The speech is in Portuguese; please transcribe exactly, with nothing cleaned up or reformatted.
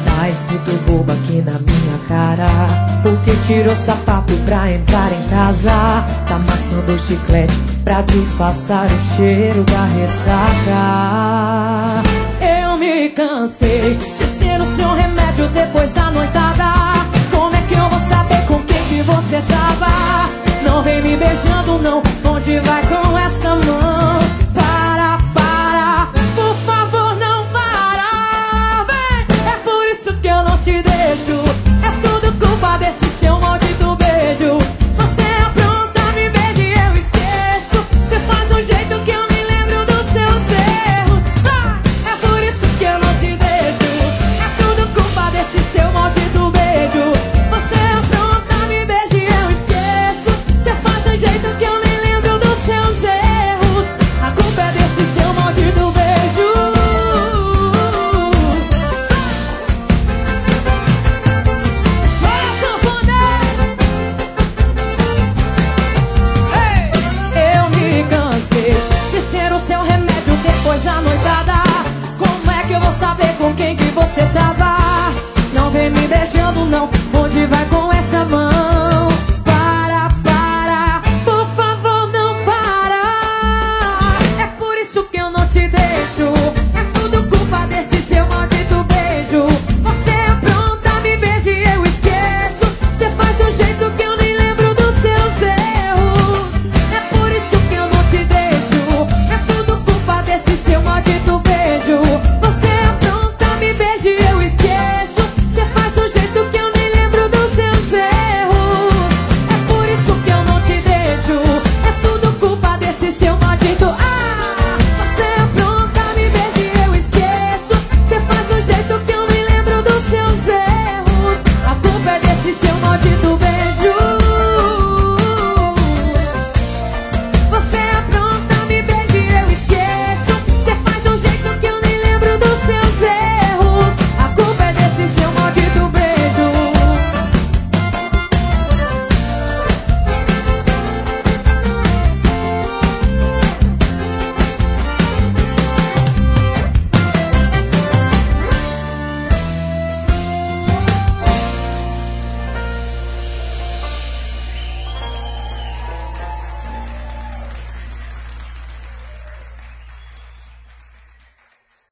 Tá escrito bobo aqui na minha cara, porque tirou sapato pra entrar em casa. Tá mascando chiclete pra disfarçar o cheiro da ressaca. Eu me cansei de ser o seu remédio depois da noitada. Como é que eu vou saber com quem que você tava? Não vem me beijando não, onde vai com essa mão? Para, para, por favor não para, vem. É por isso que eu não te deixo, é tudo culpa desse seu maldito beijo. Você apronta, me beija e eu esqueço. Você faz um jeito que eu me lembro dos seus erros. Ah, é por isso que eu não te deixo, é tudo culpa desse seu maldito beijo. Você apronta, me beija e eu esqueço. Você faz um jeito que eu me lembro dos seus erros. A culpa é desse seu maldito beijo. Chora, sanfoneiro. Ei! Eu me cansei de ser o seu remédio depois da noitada. Como é que eu vou saber com quem que você tava? Não vem me beijando não, onde vai com essa mão?